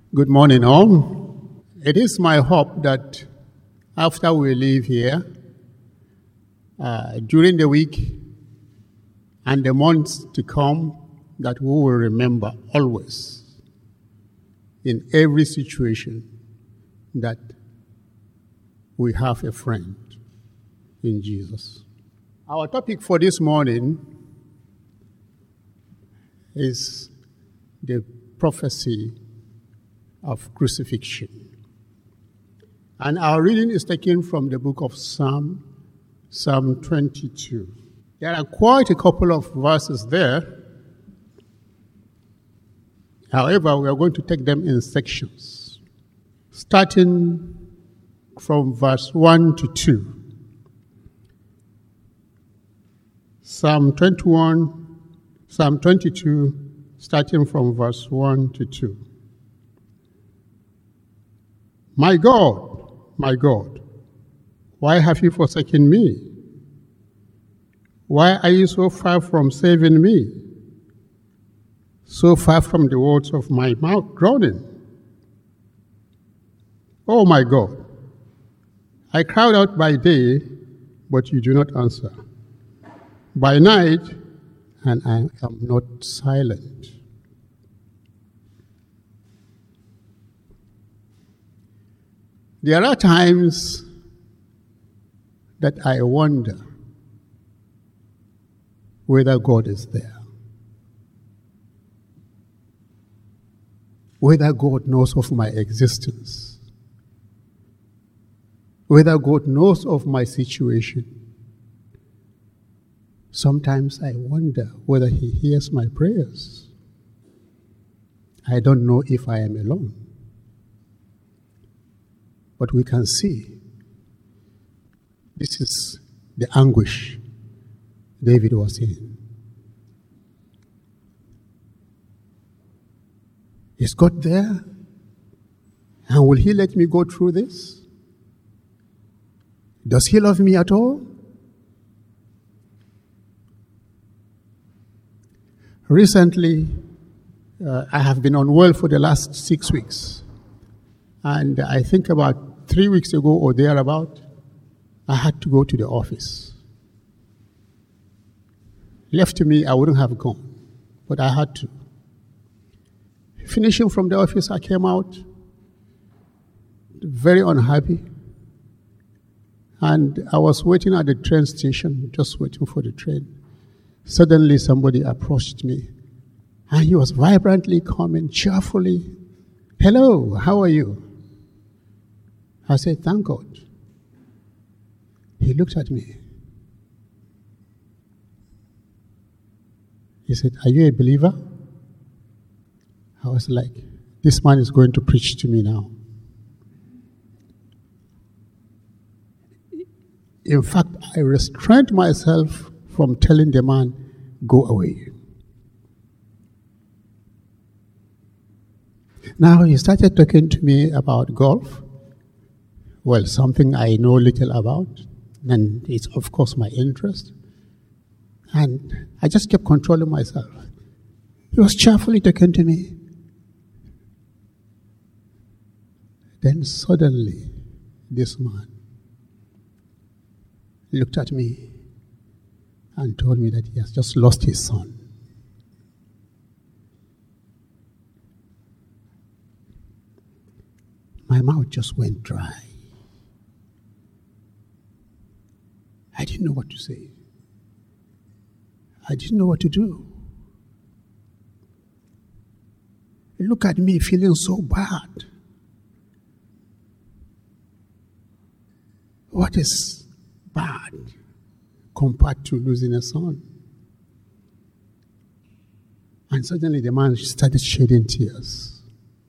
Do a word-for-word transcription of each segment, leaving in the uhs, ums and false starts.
Good morning, all. It is my hope that after we leave here, uh, during the week and the months to come, that we will remember always, in every situation, that we have a friend in Jesus. Our topic for this morning is the prophecy of crucifixion. And our reading is taken from the book of Psalm, Psalm twenty-two. There are quite a couple of verses there. However, we are going to take them in sections, starting from verse one to two. Psalm twenty-one, Psalm twenty-two, starting from verse one to two. My God, my God, why have you forsaken me? Why are you so far from saving me? So far from the words of my mouth groaning. Oh my God, I cried out by day, but you do not answer. By night, and I am not silent. There are times that I wonder whether God is there, whether God knows of my existence, whether God knows of my situation. Sometimes I wonder whether He hears my prayers. I don't know if I am alone. But we can see this is the anguish David was in. Is God there? And will He let me go through this? Does He love me at all? Recently, uh, I have been unwell for the last six weeks. And I think about three weeks ago or thereabout, I had to go to the office. Left to me, I wouldn't have gone, but I had to. Finishing from the office, I came out very unhappy. And I was waiting at the train station, just waiting for the train. Suddenly, somebody approached me, and he was vibrantly coming, cheerfully. Hello, how are you? I said, thank God. He looked at me. He said, are you a believer? I was like, this man is going to preach to me now. In fact, I restrained myself from telling the man, go away. Now he started talking to me about golf. Well, something I know little about, and it's of course my interest. And I just kept controlling myself. He was cheerfully talking to me. Then suddenly, this man looked at me and told me that he has just lost his son. My mouth just went dry. I didn't know what to say. I didn't know what to do. Look at me feeling so bad. What is bad compared to losing a son? And suddenly the man started shedding tears.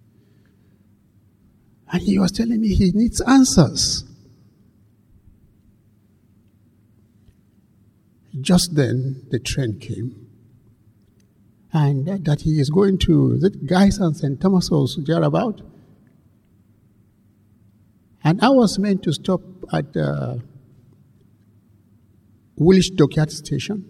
And he was telling me he needs answers. Just then, the train came, and that, that he is going to the guys and Saint Thomas was thereabout. And I was meant to stop at uh, Woolwich Dockyard Station.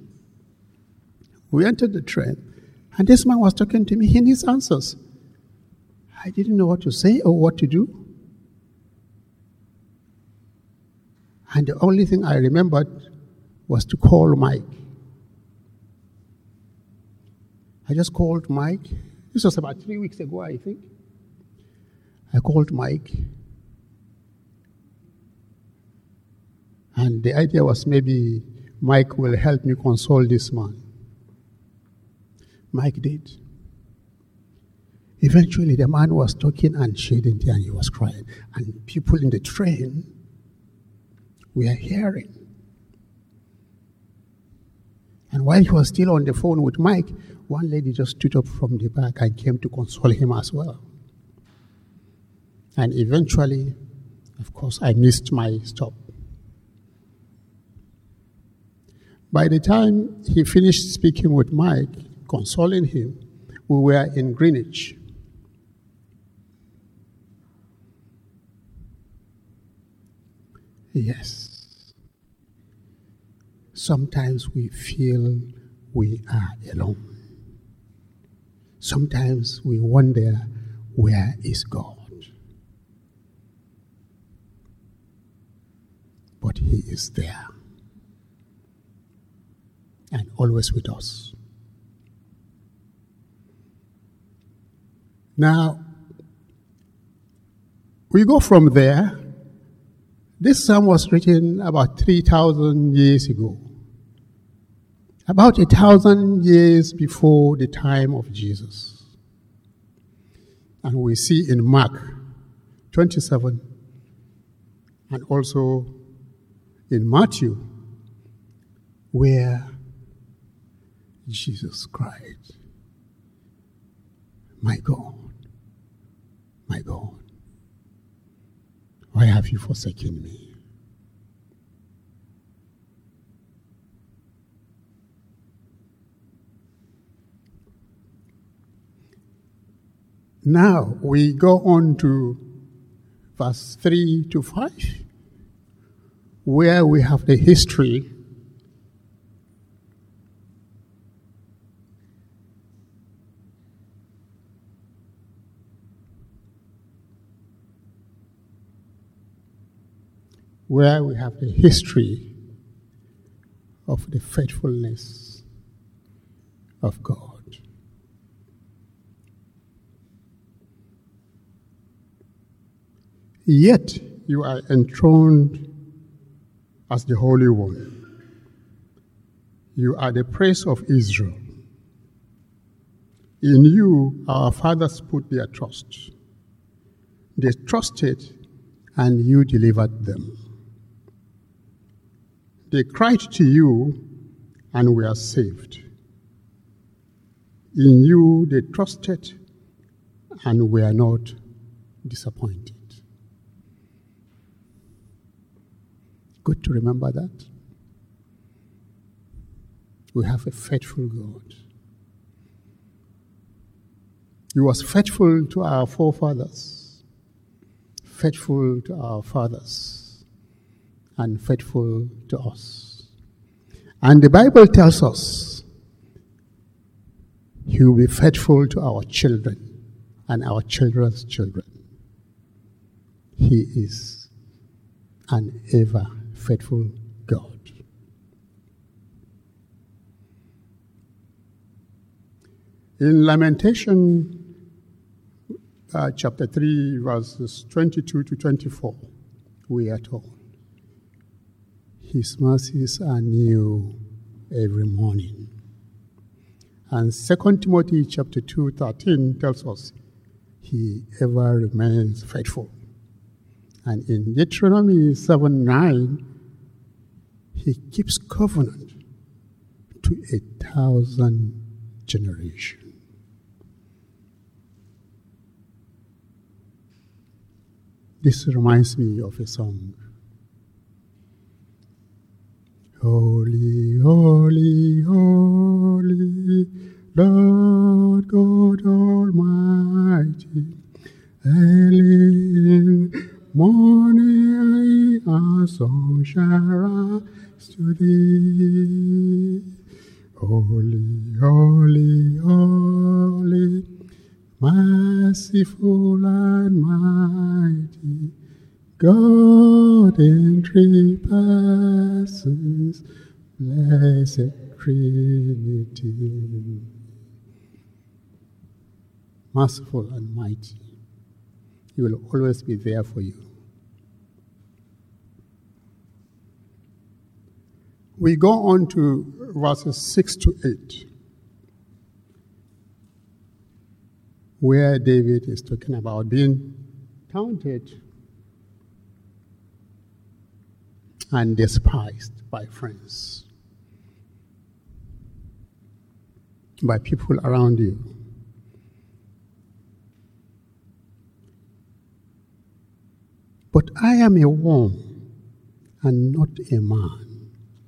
We entered the train, and this man was talking to me. He needs answers. I didn't know what to say or what to do. And the only thing I remembered was to call Mike. I just called Mike. This was about three weeks ago, I think. I called Mike. And the idea was maybe Mike will help me console this man. Mike did. Eventually, the man was talking and shedding tears, and he was crying. And people in the train were hearing. And while he was still on the phone with Mike, one lady just stood up from the back and came to console him as well. And eventually, of course, I missed my stop. By the time he finished speaking with Mike, consoling him, we were in Greenwich. Yes. Sometimes we feel we are alone. Sometimes we wonder, where is God? But He is there. And always with us. Now, we go from there. This psalm was written about three thousand years ago. About a thousand years before the time of Jesus. And we see in Mark twenty-seven and also in Matthew where Jesus cried, "My God, my God, why have you forsaken me?" Now we go on to verse three to five, where we have the history where we have the history of the faithfulness of God. Yet you are enthroned as the Holy One. You are the praise of Israel. In you our fathers put their trust. They trusted and you delivered them. They cried to you and were saved. In you they trusted and were not disappointed. Good to remember that. We have a faithful God. He was faithful to our forefathers, faithful to our fathers, and faithful to us. And the Bible tells us He will be faithful to our children and our children's children. He is an ever faithful God. In Lamentation uh, chapter three, verses twenty-two to twenty-four, we are told, His mercies are new every morning. And Second Timothy chapter two, thirteen tells us, He ever remains faithful. And in Deuteronomy seven, nine, He keeps covenant to a thousand generations. This reminds me of a song. Holy, holy, holy, Lord God Almighty, early in morning our song shall rise to Thee. Holy, holy, holy, merciful and mighty, God in three persons, blessed Trinity. Merciful and mighty, He will always be there for you. We go on to verses six to eight, where David is talking about being taunted and despised by friends, by people around you. But I am a worm and not a man,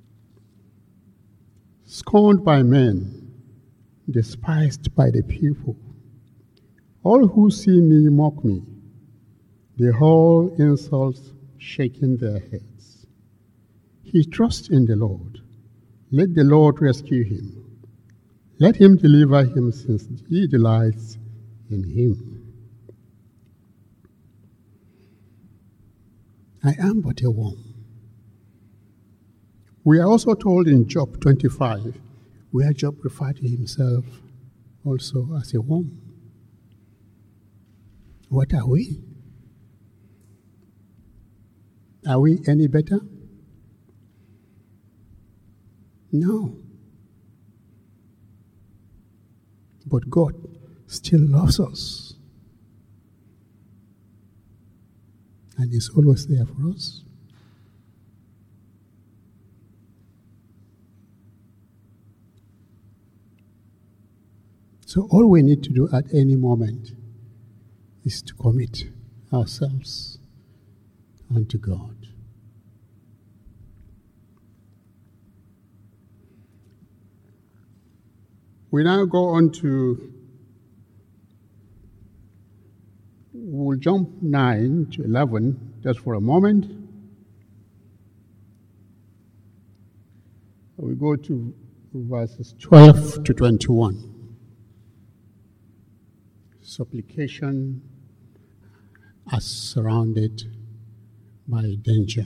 scorned by men, despised by the people. All who see me mock me. They hurl insults, shaking their heads. He trusts in the Lord. Let the Lord rescue him. Let him deliver him, since he delights in him. I am but a worm. We are also told in Job twenty-five, where Job referred to himself also as a worm. What are we? Are we any better? No. But God still loves us and is always there for us. So all we need to do at any moment is to commit ourselves unto God. We now go on to, we'll jump nine to eleven just for a moment. We go to verses twelve to twenty-one. Supplication as surrounded by danger.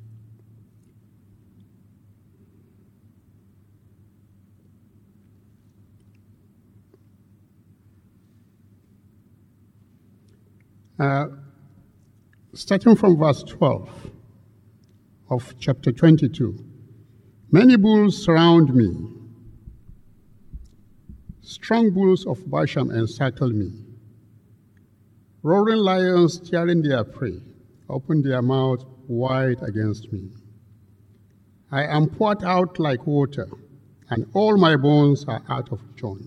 Uh, starting from verse twelve of chapter twenty-two. Many bulls surround me. Strong bulls of Bashan encircle me. Roaring lions tearing their prey, open their mouths wide against me. I am poured out like water, and all my bones are out of joint.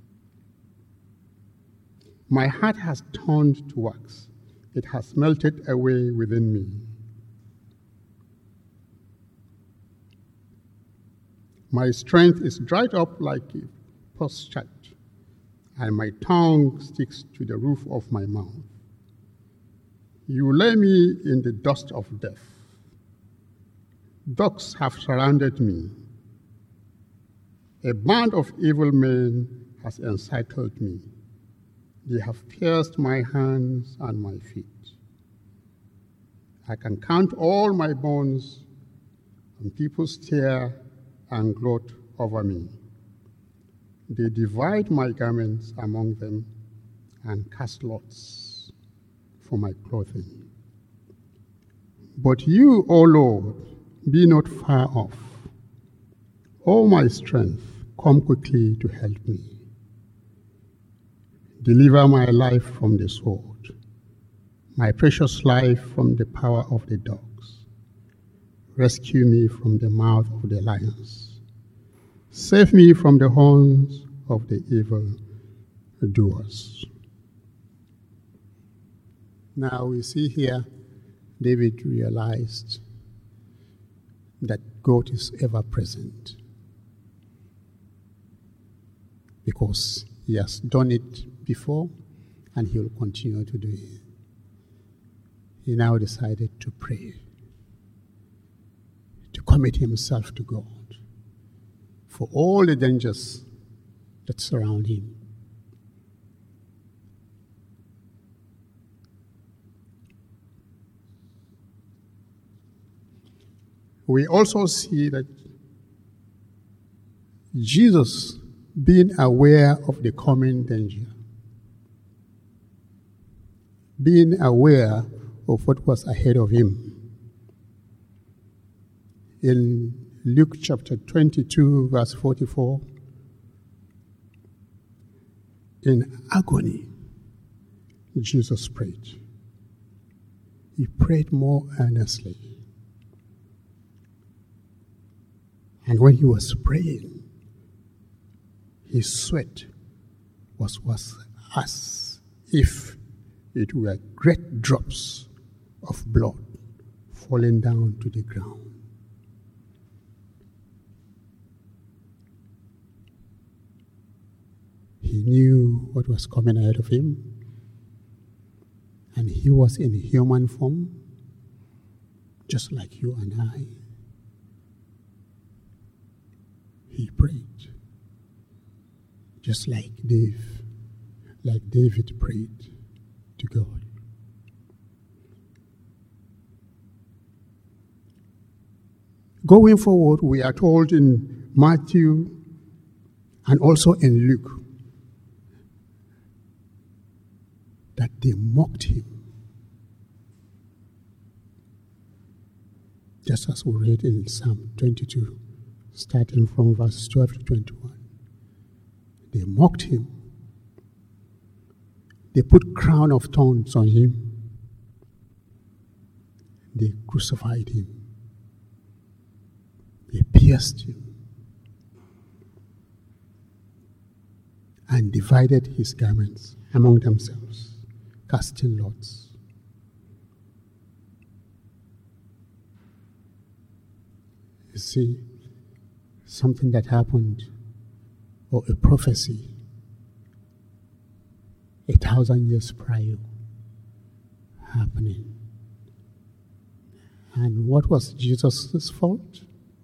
My heart has turned to wax. It has melted away within me. My strength is dried up like a potsherd, and my tongue sticks to the roof of my mouth. You lay me in the dust of death. Dogs have surrounded me. A band of evil men has encircled me. They have pierced my hands and my feet. I can count all my bones, and people stare and gloat over me. They divide my garments among them and cast lots for my clothing. But you, O Lord, be not far off. O my strength, come quickly to help me. Deliver my life from the sword, my precious life from the power of the dogs. Rescue me from the mouth of the lions. Save me from the horns of the evil doers. Now we see here David realized that God is ever present because he has done it before and he will continue to do it. He now decided to pray, to commit himself to God for all the dangers that surround him. we also see that Jesus being aware of the coming danger, being aware of what was ahead of him. In Luke chapter twenty-two, verse forty-four, in agony, Jesus prayed. He prayed more earnestly. And when he was praying, his sweat was, was as if it were great drops of blood falling down to the ground. He knew what was coming ahead of him, and he was in human form, just like you and I. He prayed, just like Dave, like David prayed to God. Going forward, we are told in Matthew and also in Luke that they mocked him. Just as we read in Psalm twenty-two, starting from verses twelve to twenty-one. They mocked him. They put crown of thorns on him. They crucified him. They pierced him and divided his garments among themselves, casting lots. You see, something that happened, or a prophecy, a thousand years prior happening. And what was Jesus' fault?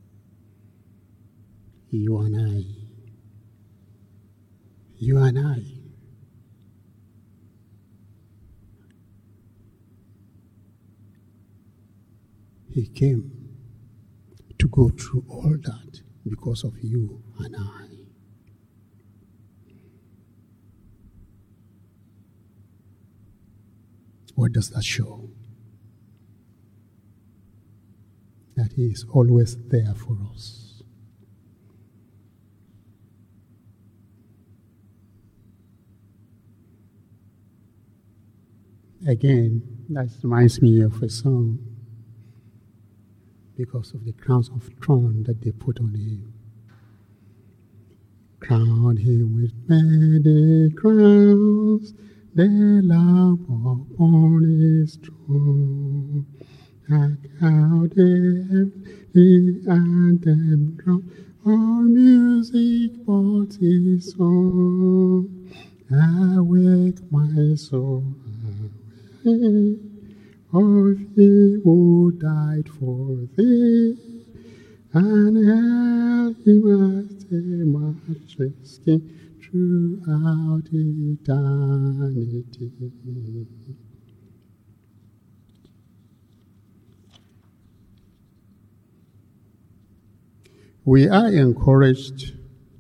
You and I. You and I. He came to go through all that because of you and I. What does that show? That He is always there for us. Again, that reminds me of a song, because of the crowns of thorns that they put on him. Crown him with many crowns, the lamp upon his throne. Like how the heavenly anthem drum, all music but his song. Awake my soul, awake. Of him who died for thee, and held him as a matchless king throughout eternity. We are encouraged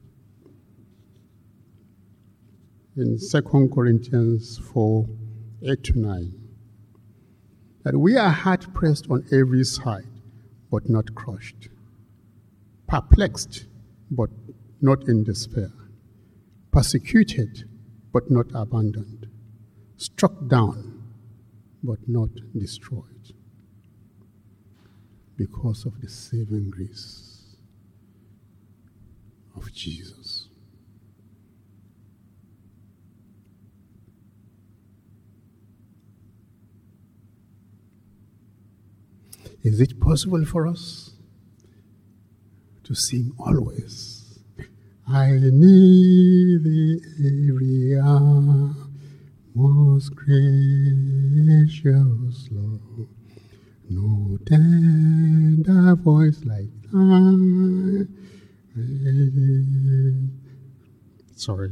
in Second Corinthians four, eight to nine. That we are hard-pressed on every side, but not crushed. Perplexed, but not in despair. Persecuted, but not abandoned. Struck down, but not destroyed. Because of the saving grace of Jesus. Is it possible for us to sing always, I need thee every hour, most gracious Lord, no tender voice like thine. Sorry.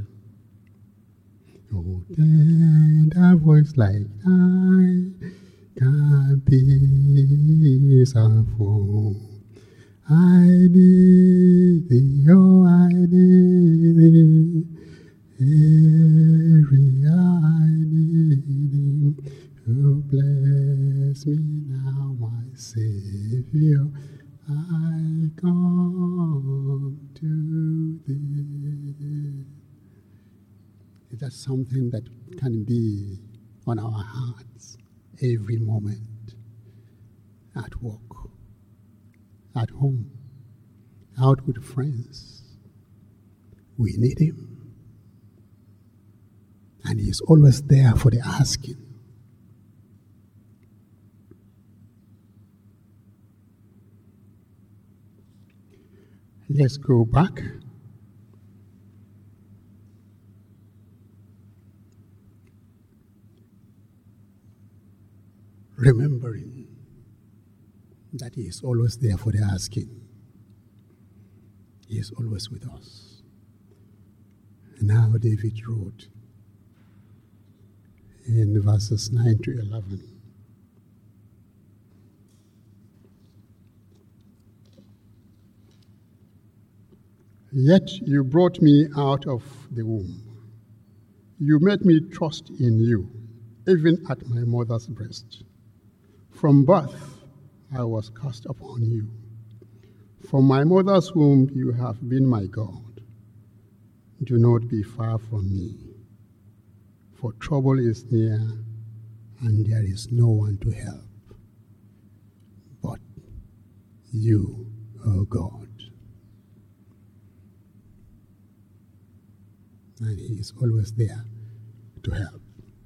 No tender voice like thine can peace afford. I need thee, oh, I need thee. Every hour I need thee. Oh, bless me now, my Savior. I come to thee. Is that something that can be on our hearts every moment? At work, at home, out with friends. We need him. And he's always there for the asking. Let's go back. Remembering that he is always there for the asking. He is always with us. And now David wrote in verses nine to eleven. Yet you brought me out of the womb. You made me trust in you, even at my mother's breast. From birth, I was cast upon you. From my mother's womb, you have been my God. Do not be far from me, for trouble is near, and there is no one to help but you, O God. And he is always there to help.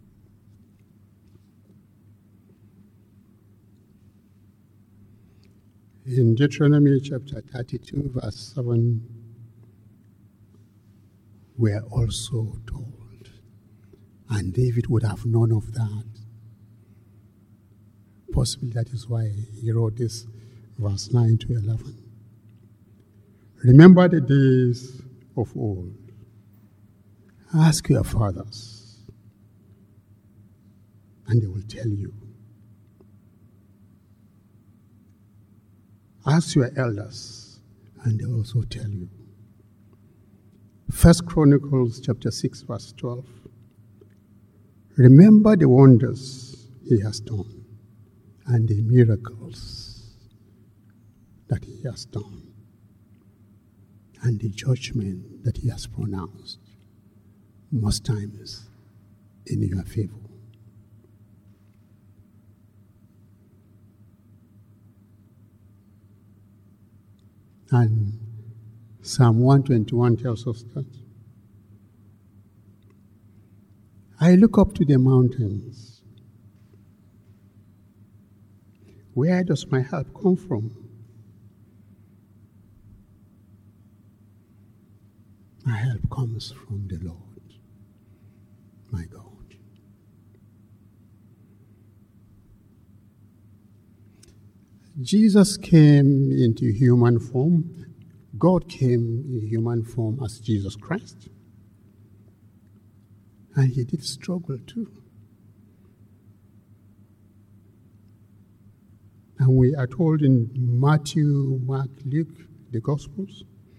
In Deuteronomy chapter thirty-two, verse seven, we are also told, and David would have known of that. Possibly that is why he wrote this, verse nine to eleven. Remember the days of old. Ask your fathers, and they will tell you. Ask your elders, and they will also tell you. First Chronicles chapter six, verse twelve. Remember the wonders he has done and the miracles that he has done and the judgment that he has pronounced, most times in your favor. And Psalm one twenty-one tells us that. I look up to the mountains. Where does my help come from? My help comes from the Lord, my God. Jesus came into human form. God came in human form as Jesus Christ. And he did struggle too. And we are told in Matthew, Mark, Luke, the Gospels,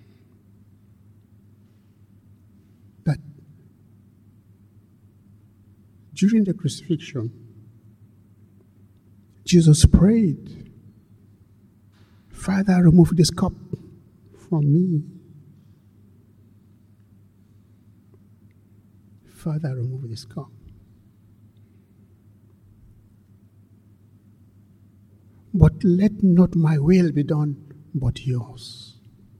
that during the crucifixion, Jesus prayed, Father, remove this cup from me. Father, remove this cup. But let not my will be done, but yours.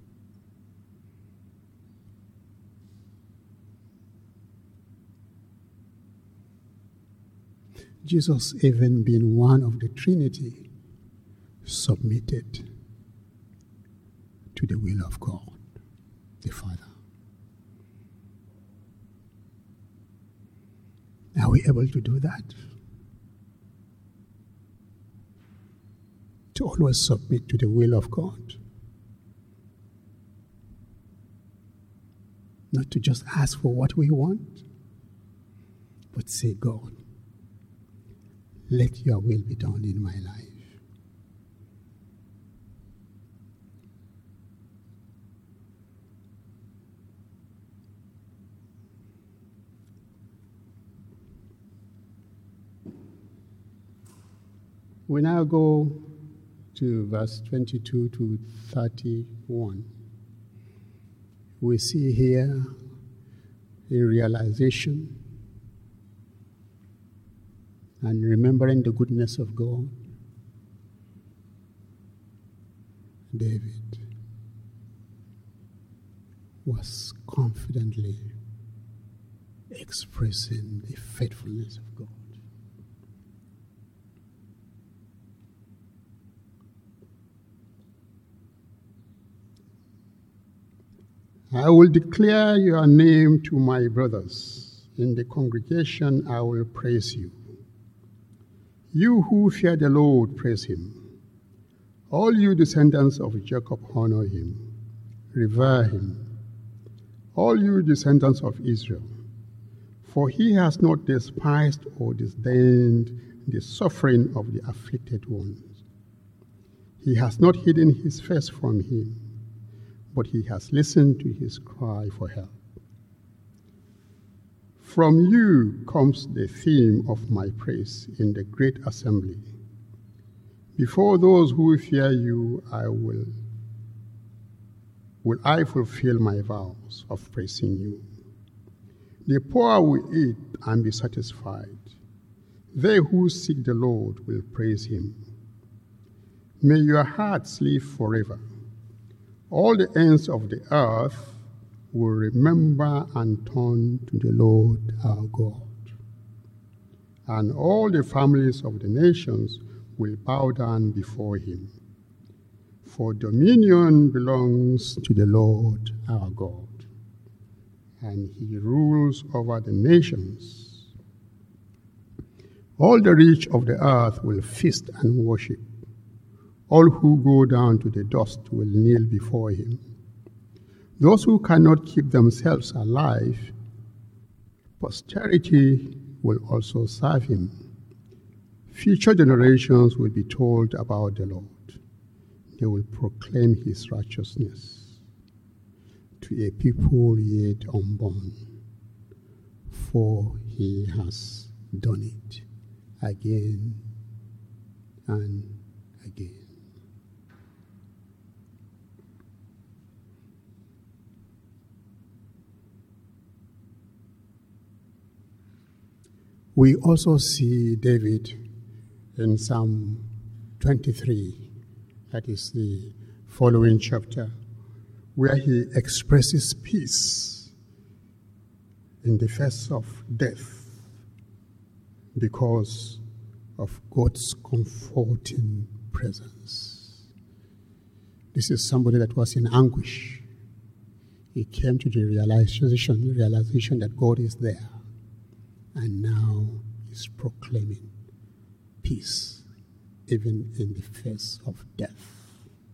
Jesus, even being one of the Trinity, submitted to the will of God, the Father. Are we able to do that? To always submit to the will of God. Not to just ask for what we want, but say, God, let your will be done in my life. We now go to verse twenty-two to thirty-one. We see here a realization and remembering the goodness of God. David was confidently expressing the faithfulness of God. I will declare your name to my brothers. In the congregation I will praise you. You who fear the Lord, praise him. All you descendants of Jacob, honor him. Revere him. All you descendants of Israel. For he has not despised or disdained the suffering of the afflicted ones. He has not hidden his face from him, but he has listened to his cry for help. From you comes the theme of my praise in the great assembly. Before those who fear you, I will, will I fulfill my vows of praising you. The poor will eat and be satisfied. They who seek the Lord will praise him. May your hearts live forever. All the ends of the earth will remember and turn to the Lord our God. And all the families of the nations will bow down before him. For dominion belongs to the Lord our God, and he rules over the nations. All the rich of the earth will feast and worship. All who go down to the dust will kneel before him. Those who cannot keep themselves alive, posterity will also serve him. Future generations will be told about the Lord. They will proclaim his righteousness to a people yet unborn, for he has done it again and again. We also see David in Psalm twenty-three, that is the following chapter, where he expresses peace in the face of death because of God's comforting presence. This is somebody that was in anguish. He came to the realization, realization that God is there. And now he's proclaiming peace, even in the face of death,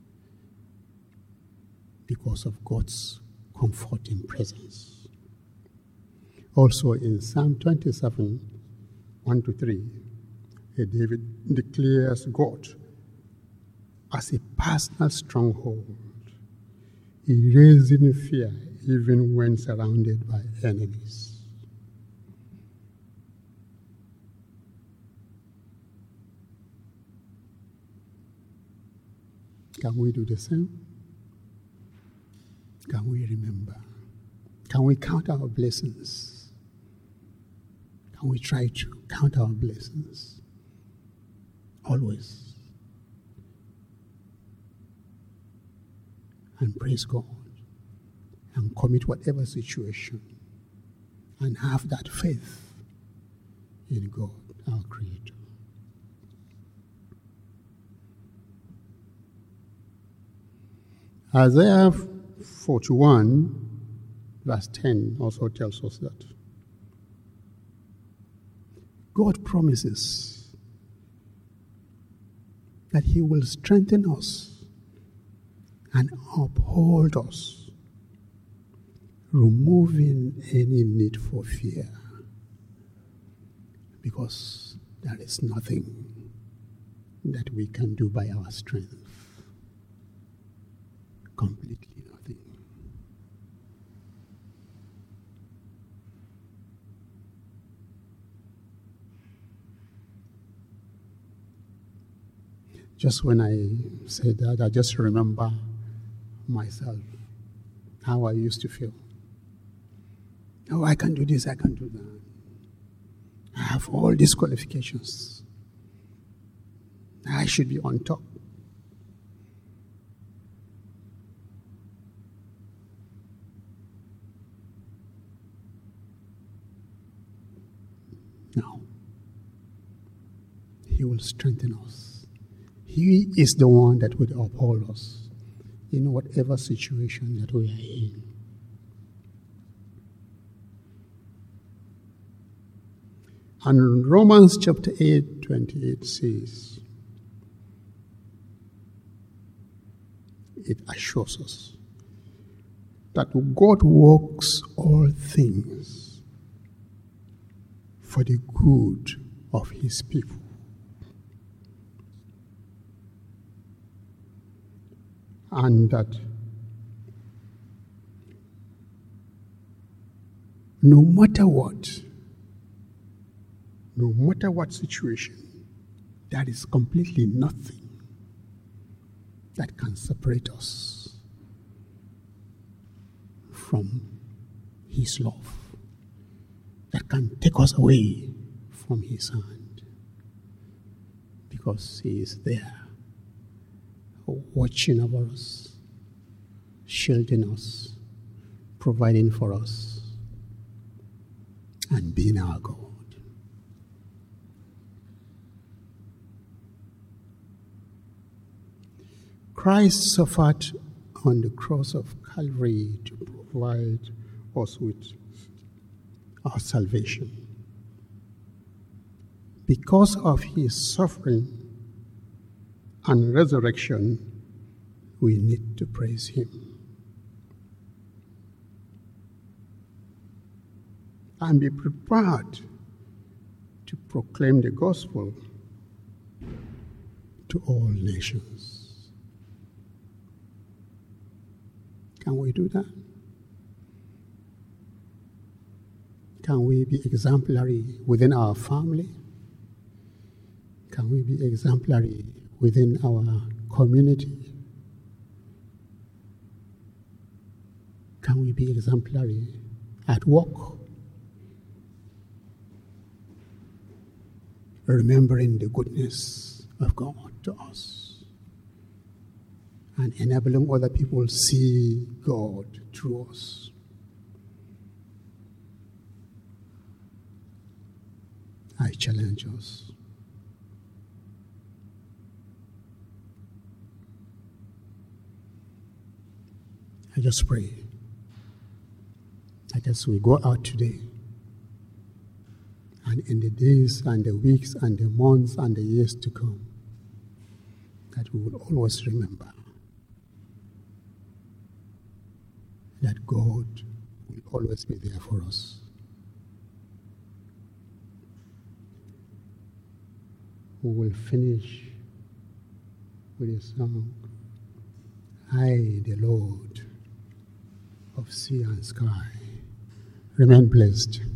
because of God's comforting presence. Also in Psalm twenty-seven, one to three, David declares God as a personal stronghold, erasing fear even when surrounded by enemies. Can we do the same? Can we remember? Can we count our blessings? Can we try to count our blessings? Always. And praise God. And commit whatever situation. And have that faith in God, our Creator. Isaiah forty-one, verse ten also tells us that God promises that he will strengthen us and uphold us, removing any need for fear, because there is nothing that we can do by our strength. Completely nothing. Just when I say that, I just remember myself, how I used to feel. Oh, I can do this, I can do that. I have all these qualifications. I should be on top. No. He will strengthen us. He is the one that will uphold us in whatever situation that we are in. And Romans chapter eight, twenty-eight says, it assures us that God works all things for the good of his people. And that no matter what, no matter what situation, there is completely nothing that can separate us from his love, that can take us away from his hand, because he is there, watching over us, shielding us, providing for us, and being our God. Christ suffered on the cross of Calvary to provide us with our salvation. Because of his suffering and resurrection, we need to praise him and be prepared to proclaim the gospel to all nations. Can we do that? Can we be exemplary within our family? Can we be exemplary within our community? Can we be exemplary at work? Remembering the goodness of God to us and enabling other people to see God through us. I challenge us. I just pray that as we go out today, and in the days and the weeks and the months and the years to come, that we will always remember that God will always be there for us. We will finish with a song, I, the Lord of sea and sky. Remain blessed.